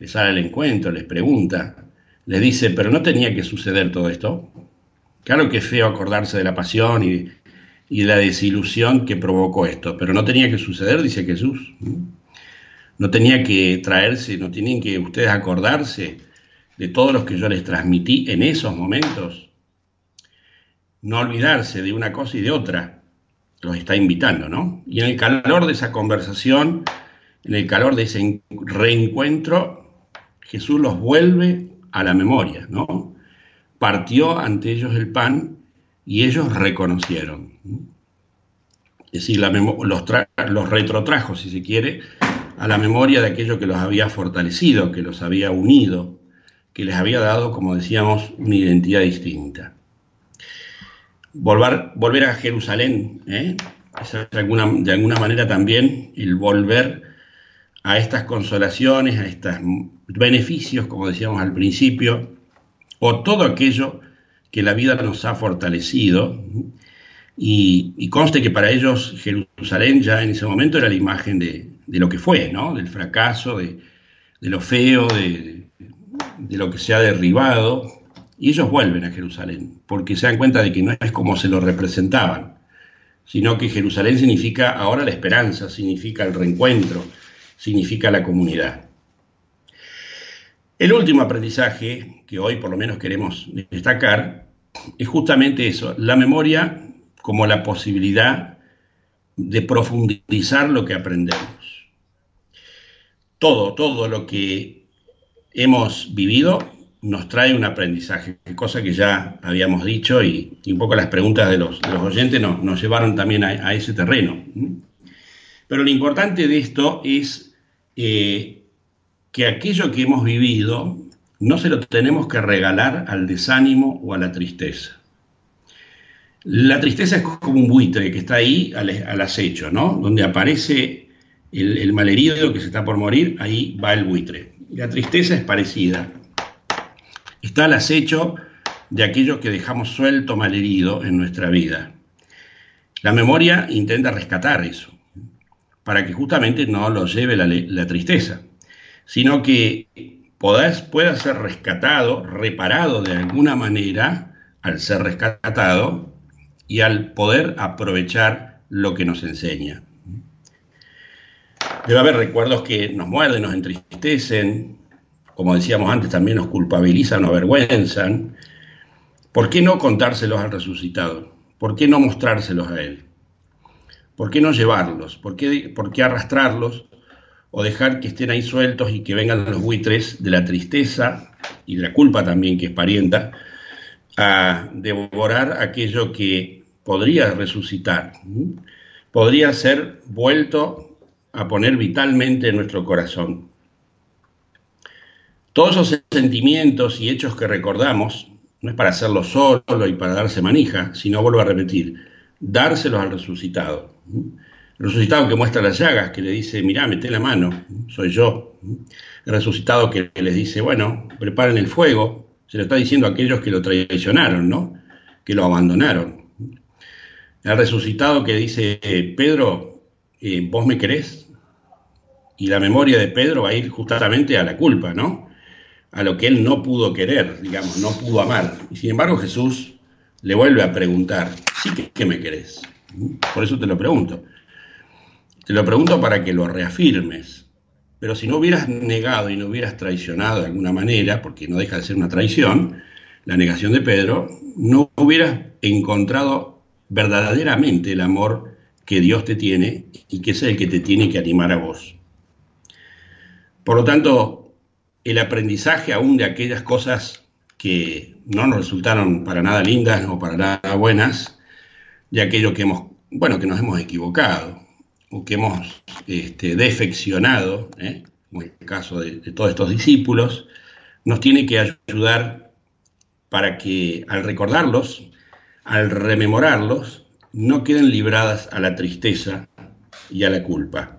les sale al encuentro, les pregunta, les dice, pero no tenía que suceder todo esto. Claro que es feo acordarse de la pasión y, y de la desilusión que provocó esto, pero no tenía que suceder, dice Jesús. No tenía que traerse, no tienen que ustedes acordarse de todos los que yo les transmití en esos momentos. No olvidarse de una cosa y de otra, los está invitando, ¿no? Y en el calor de esa conversación, en el calor de ese reencuentro, Jesús los vuelve a la memoria, ¿no? Partió ante ellos el pan y ellos reconocieron. Es decir, la los, los retrotrajo, si se quiere, a la memoria de aquello que los había fortalecido, que los había unido, que les había dado, como decíamos, una identidad distinta. Volver, volver a Jerusalén, ¿eh? Es de alguna, de alguna manera también el volver a estas consolaciones, a estos beneficios, como decíamos al principio, o todo aquello que la vida nos ha fortalecido. Y, y conste que para ellos Jerusalén ya en ese momento era la imagen de, de lo que fue, ¿no? Del fracaso, de, de lo feo, de, de lo que se ha derribado. Y ellos vuelven a Jerusalén, porque se dan cuenta de que no es como se lo representaban, sino que Jerusalén significa ahora la esperanza, significa el reencuentro, significa la comunidad. El último aprendizaje que hoy por lo menos queremos destacar es justamente eso, la memoria como la posibilidad de profundizar lo que aprendemos. Todo, todo lo que hemos vivido nos trae un aprendizaje, cosa que ya habíamos dicho y, y un poco las preguntas de los, de los oyentes nos, nos llevaron también a, a ese terreno. Pero lo importante de esto es eh, que aquello que hemos vivido no se lo tenemos que regalar al desánimo o a la tristeza. La tristeza es como un buitre que está ahí al, al acecho, ¿no? Donde aparece el, el malherido que se está por morir, ahí va el buitre. La tristeza es parecida. Está al acecho de aquello que dejamos suelto, malherido en nuestra vida. La memoria intenta rescatar eso, para que justamente no lo lleve la, la tristeza, sino que podás, pueda ser rescatado, reparado de alguna manera al ser rescatado y al poder aprovechar lo que nos enseña. Debe haber recuerdos que nos muerden, nos entristecen, como decíamos antes, también nos culpabilizan o avergüenzan. ¿Por qué no contárselos al resucitado? ¿Por qué no mostrárselos a él? ¿Por qué no llevarlos? ¿Por qué, por qué arrastrarlos o dejar que estén ahí sueltos y que vengan los buitres de la tristeza y de la culpa también, que es parienta, a devorar aquello que podría resucitar, podría ser vuelto a poner vitalmente en nuestro corazón? Todos esos sentimientos y hechos que recordamos, no es para hacerlo solo y para darse manija, sino, vuelvo a repetir, dárselos al resucitado. El resucitado que muestra las llagas, que le dice, mirá, meté la mano, soy yo. El resucitado que les dice, bueno, preparen el fuego, se lo está diciendo a aquellos que lo traicionaron, ¿no? Que lo abandonaron. El resucitado que dice, Pedro, eh, ¿vos me querés? Y la memoria de Pedro va a ir justamente a la culpa, ¿no? A lo que él no pudo querer, digamos, no pudo amar. Y sin embargo Jesús le vuelve a preguntar, ¿sí que, que me querés? Por eso te lo pregunto. Te lo pregunto para que lo reafirmes. Pero si no hubieras negado y no hubieras traicionado de alguna manera, porque no deja de ser una traición, la negación de Pedro, no hubieras encontrado verdaderamente el amor que Dios te tiene y que es el que te tiene que animar a vos. Por lo tanto, el aprendizaje aún de aquellas cosas que no nos resultaron para nada lindas o para nada buenas, de aquello que hemos, bueno, que nos hemos equivocado o que hemos este, defeccionado, ¿eh? como el caso de, de todos estos discípulos, nos tiene que ayudar para que al recordarlos, al rememorarlos, no queden libradas a la tristeza y a la culpa.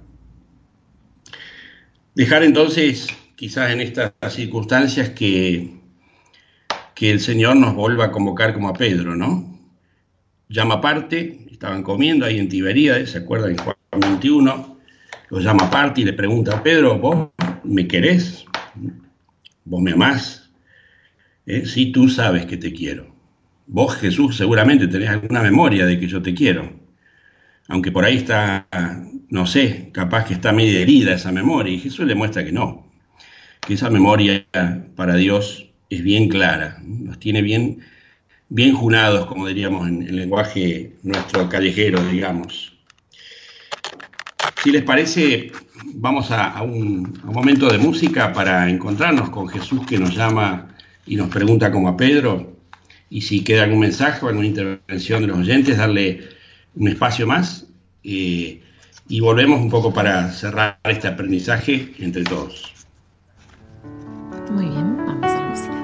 Dejar entonces, quizás en estas circunstancias, que, que el Señor nos vuelva a convocar como a Pedro, ¿no? Llama aparte, estaban comiendo ahí en Tiberíades, ¿se acuerdan? En Juan veintiuno, lo llama aparte y le pregunta, Pedro, ¿vos me querés? ¿Vos me amás? ¿Eh? Sí, tú sabes que te quiero. Vos, Jesús, seguramente tenés alguna memoria de que yo te quiero. Aunque por ahí está, no sé, capaz que está medio herida esa memoria. Y Jesús le muestra que no, que esa memoria para Dios es bien clara, nos tiene bien, bien junados, como diríamos en el lenguaje nuestro callejero, digamos. Si les parece, vamos a, a, un, a un momento de música para encontrarnos con Jesús, que nos llama y nos pregunta como a Pedro, y si queda algún mensaje o alguna intervención de los oyentes, darle un espacio más, eh, y volvemos un poco para cerrar este aprendizaje entre todos. Muy bien, vamos a la música.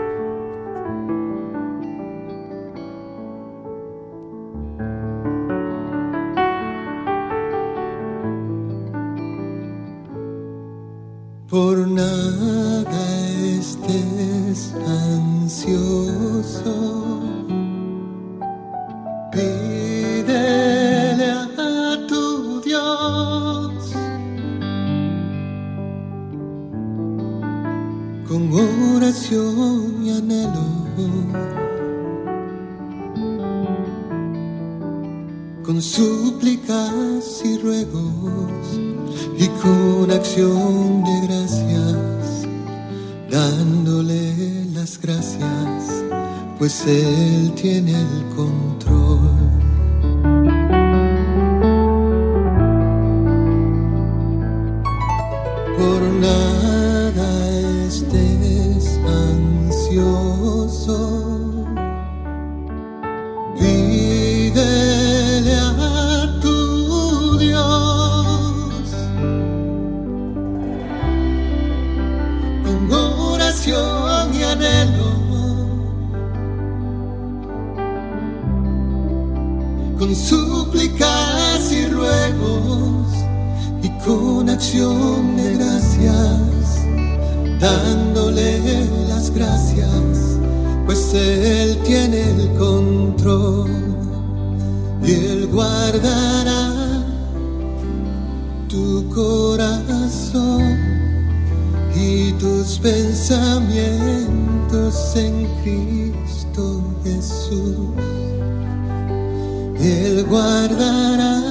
Por nada estés ansioso, pídele a tu Dios con oración y anhelo, con súplicas y ruegos y con acción de gracias, dándole las gracias, pues Él tiene el control. Por nada estés ansioso, pídele a tu Dios con oración y anhelo, con súplicas y ruegos y con acción de gracias, dándole las gracias, pues Él tiene el control y Él guardará tu corazón y tus pensamientos en Cristo Jesús. Él guardará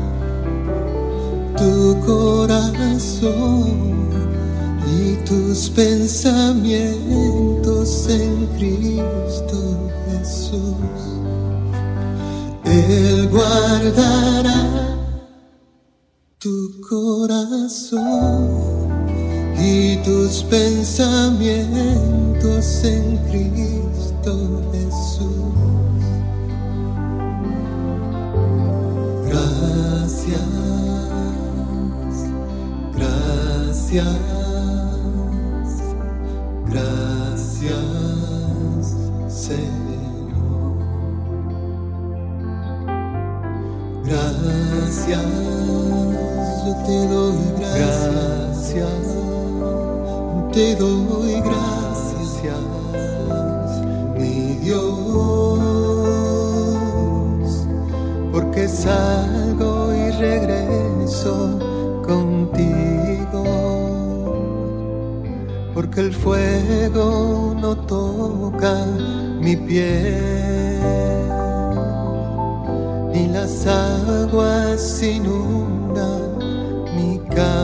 tu corazón y tus pensamientos en Cristo Jesús. Él guardará tu corazón y tus pensamientos en Cristo Jesús. Gracias, gracias, gracias, Señor. Gracias, yo te doy gracias, te doy gracias, mi Dios, porque salgo y regreso contigo, porque el fuego no toca mi piel, ni las aguas inundan mi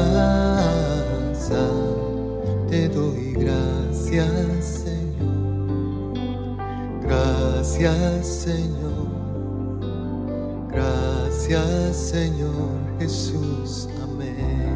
casa. Te doy gracias, Señor, gracias, Señor, gracias, Señor Jesús, amén.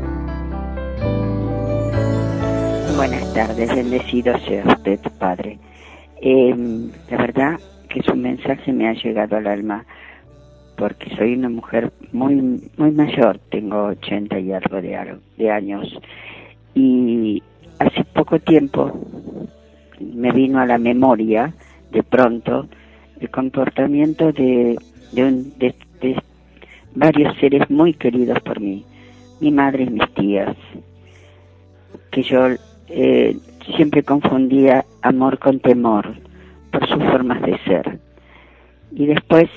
Buenas tardes, bendecido sea usted, Padre. Eh, la verdad que su mensaje me ha llegado al alma, porque soy una mujer muy muy mayor, tengo ochenta y algo de, de años, y hace poco tiempo me vino a la memoria, de pronto, el comportamiento de, de, un, de, de varios seres muy queridos por mí, mi madre y mis tías, que yo eh, siempre confundía amor con temor por sus formas de ser. Y después,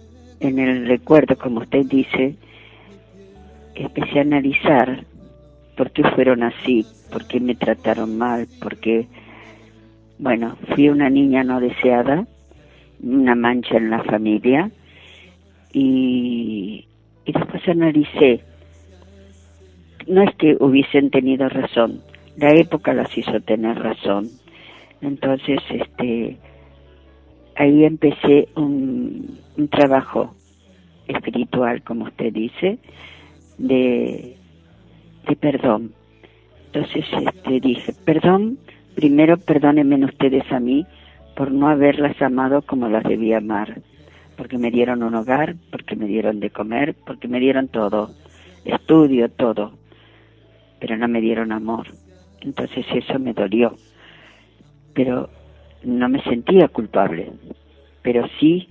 en el recuerdo, como usted dice, empecé a analizar ¿por qué fueron así? ¿Por qué me trataron mal? ¿Por qué? Bueno, fui una niña no deseada, una mancha en la familia, y, y después analicé. No es que hubiesen tenido razón, la época las hizo tener razón. Entonces, este, ahí empecé un, un trabajo espiritual, como usted dice, de, de perdón. Entonces, este, dije, perdón, primero perdónenme ustedes a mí por no haberlas amado como las debía amar, porque me dieron un hogar, porque me dieron de comer, porque me dieron todo, estudio, todo, pero no me dieron amor. Entonces eso me dolió, pero no me sentía culpable, pero sí,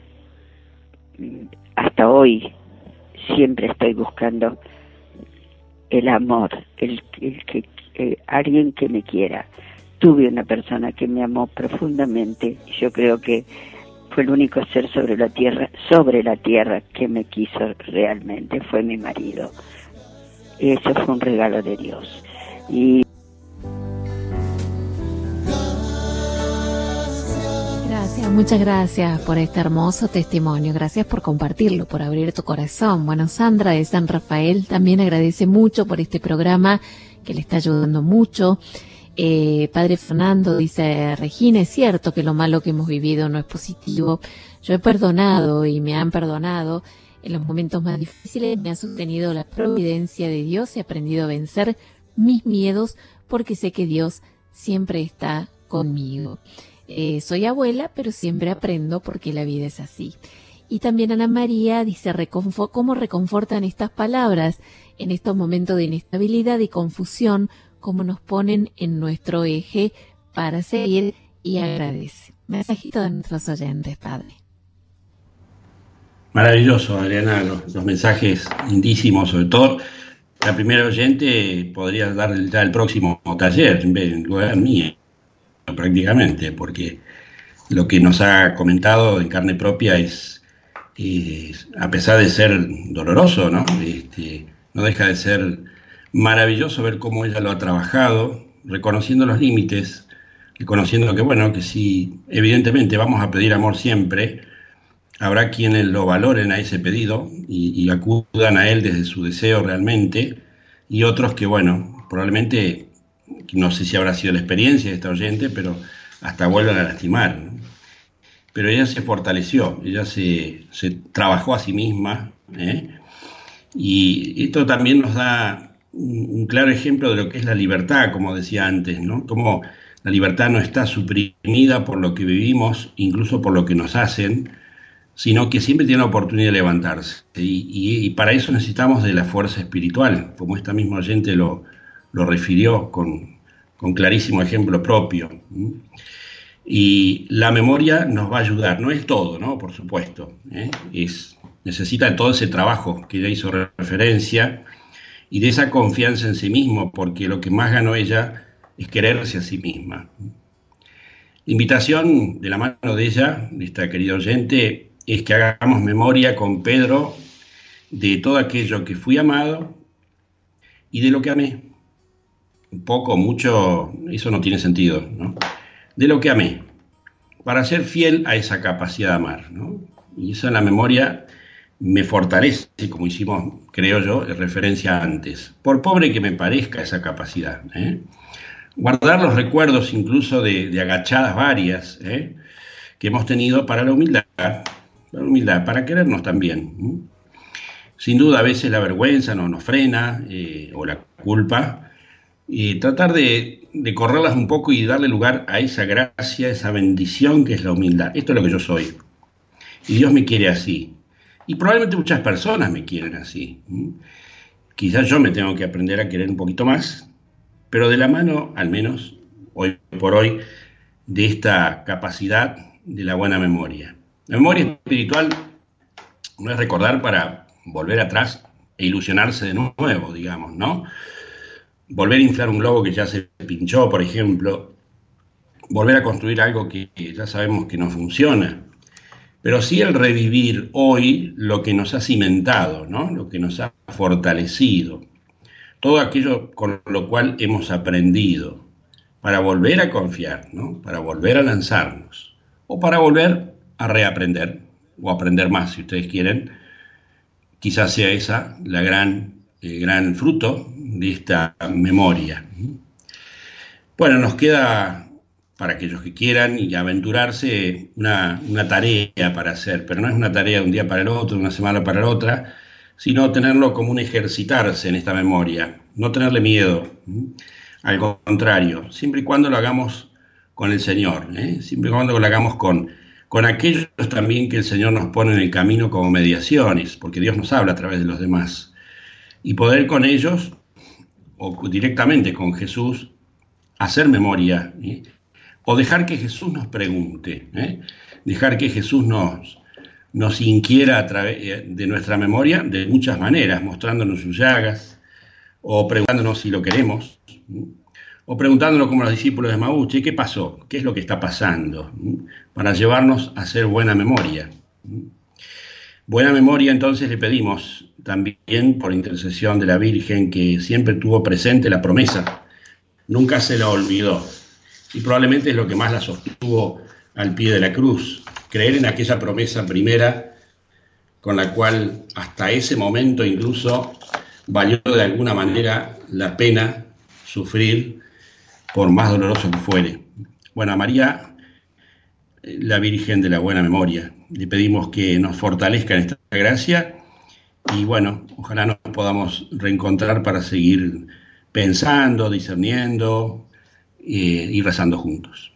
hasta hoy, siempre estoy buscando el amor, el, el que eh, alguien que me quiera. Tuve una persona que me amó profundamente, y yo creo que fue el único ser sobre la tierra, sobre la tierra que me quiso realmente, fue mi marido. Y eso fue un regalo de Dios. Y gracias, muchas gracias por este hermoso testimonio, gracias por compartirlo, por abrir tu corazón. Bueno, Sandra de San Rafael también agradece mucho por este programa que le está ayudando mucho. Eh, Padre Fernando dice, Regina, es cierto que lo malo que hemos vivido no es positivo. Yo he perdonado y me han perdonado. En los momentos más difíciles me ha sostenido la providencia de Dios y he aprendido a vencer mis miedos porque sé que Dios siempre está conmigo. Eh, soy abuela, pero siempre aprendo porque la vida es así. Y también Ana María dice, reconfo- ¿cómo reconfortan estas palabras en estos momentos de inestabilidad y confusión? Cómo nos ponen en nuestro eje para seguir, y agradece. Mensajito de nuestros oyentes, Padre. Maravilloso, Adriana, los, los mensajes lindísimos, sobre todo. La primera oyente podría dar el, ya el próximo taller en vez en lugar mío, prácticamente, porque lo que nos ha comentado en carne propia es, es a pesar de ser doloroso, ¿no? Este, no deja de ser maravilloso ver cómo ella lo ha trabajado, reconociendo los límites, reconociendo que, bueno, que si evidentemente vamos a pedir amor siempre, habrá quienes lo valoren a ese pedido y, y acudan a él desde su deseo realmente, y otros que, bueno, probablemente, no sé si habrá sido la experiencia de esta oyente, pero hasta vuelvan a lastimar, ¿no? Pero ella se fortaleció, ella se, se trabajó a sí misma, ¿eh? Y esto también nos da un claro ejemplo de lo que es la libertad, como decía antes, ¿no? Cómo la libertad no está suprimida por lo que vivimos, incluso por lo que nos hacen, sino que siempre tiene la oportunidad de levantarse. Y, y, y para eso necesitamos de la fuerza espiritual, como esta misma oyente lo, lo refirió con, con clarísimo ejemplo propio. Y la memoria nos va a ayudar, no es todo, ¿no? Por supuesto, ¿eh? Es, necesita todo ese trabajo que ella hizo referencia, y de esa confianza en sí mismo, porque lo que más ganó ella es quererse a sí misma. La invitación de la mano de ella, de esta querida oyente, es que hagamos memoria con Pedro de todo aquello que fui amado y de lo que amé. Un poco, mucho, eso no tiene sentido, ¿no? De lo que amé, para ser fiel a esa capacidad de amar, ¿no? Y eso en la memoria me fortalece, como hicimos, creo yo, en referencia antes, por pobre que me parezca esa capacidad, ¿eh? Guardar los recuerdos incluso de, de agachadas varias, ¿eh? que hemos tenido para la humildad, para la humildad, para querernos también, ¿eh? Sin duda a veces la vergüenza no nos frena, eh, o la culpa, y tratar de, de correrlas un poco y darle lugar a esa gracia, esa bendición que es la humildad. Esto es lo que yo soy, y Dios me quiere así. Y probablemente muchas personas me quieren así. Quizás yo me tengo que aprender a querer un poquito más, pero de la mano, al menos hoy por hoy, de esta capacidad de la buena memoria. La memoria espiritual no es recordar para volver atrás e ilusionarse de nuevo, digamos, ¿no? Volver a inflar un globo que ya se pinchó, por ejemplo, volver a construir algo que ya sabemos que no funciona. Pero sí el revivir hoy lo que nos ha cimentado, ¿no? Lo que nos ha fortalecido. todo aquello con lo cual hemos aprendido, para volver a confiar, ¿no? Para volver a lanzarnos, o para volver a reaprender, o aprender más, si ustedes quieren. Quizás sea esa la gran, el gran fruto de esta memoria. Bueno, nos queda, para aquellos que quieran y aventurarse, una, una tarea para hacer, pero no es una tarea de un día para el otro, de una semana para la otra, sino tenerlo como un ejercitarse en esta memoria, no tenerle miedo, al contrario, siempre y cuando lo hagamos con el Señor, ¿eh? siempre y cuando lo hagamos con, con aquellos también que el Señor nos pone en el camino como mediaciones, porque Dios nos habla a través de los demás, y poder con ellos, o directamente con Jesús, hacer memoria, ¿eh? o dejar que Jesús nos pregunte, ¿eh? dejar que Jesús nos, nos inquiera a través de nuestra memoria de muchas maneras, mostrándonos sus llagas, o preguntándonos si lo queremos, ¿eh? o preguntándonos como los discípulos de Maús, ¿qué pasó? ¿Qué es lo que está pasando? ¿eh? Para llevarnos a hacer buena memoria. ¿eh? Buena memoria, entonces, le pedimos también por intercesión de la Virgen, que siempre tuvo presente la promesa, nunca se la olvidó, y probablemente es lo que más la sostuvo al pie de la cruz, creer en aquella promesa primera con la cual hasta ese momento incluso valió de alguna manera la pena sufrir, por más doloroso que fuere. Bueno, a María, la Virgen de la buena memoria, le pedimos que nos fortalezca en esta gracia, y bueno, ojalá nos podamos reencontrar para seguir pensando, discerniendo eh, y rezando juntos.